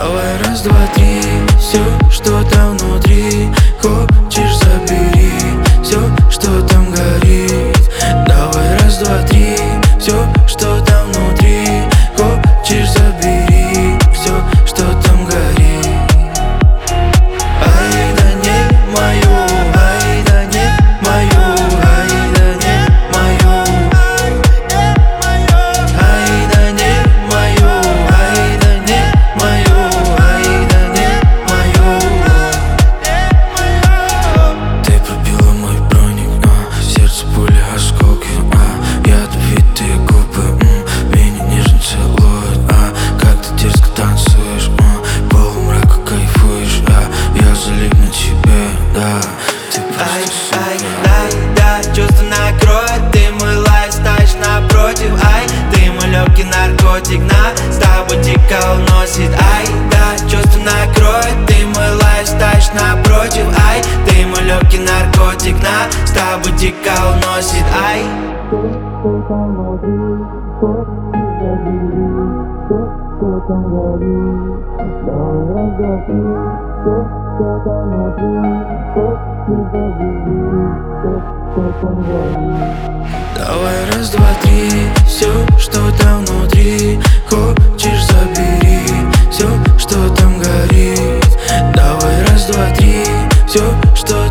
Давай раз, два, три, все, что там внутри. Хочешь, забери все, что там горит. Давай раз, два, три, все, что там внутри. Хочешь, забери все, что там горит. Ай, да не мое, ай, да не мое, ай, да не мое, ай, да не мое, ай, да не мое, ай, да не мое. Ты пробила мой броник, сердце пули, осколки, ядовитые губы, меня нежно целуют, как ты дерзко танцуешь, полумрака кайфуешь, я залип на тебе, да. Ты просто Ай, супер. да, чувство накроет. Ты мой лайфстайл напротив. Ай, ты мой легкий наркотик. С тобой дико уносит. Ай, да, чувство накроет. Ты мой лайфстайл напротив. Ай, ты мой легкий наркотик. С тобой дико уносит. Ай, давай раз, два, три, все, что там внутри. Хочешь, забери все, что там горит. Давай раз, два, три, все, что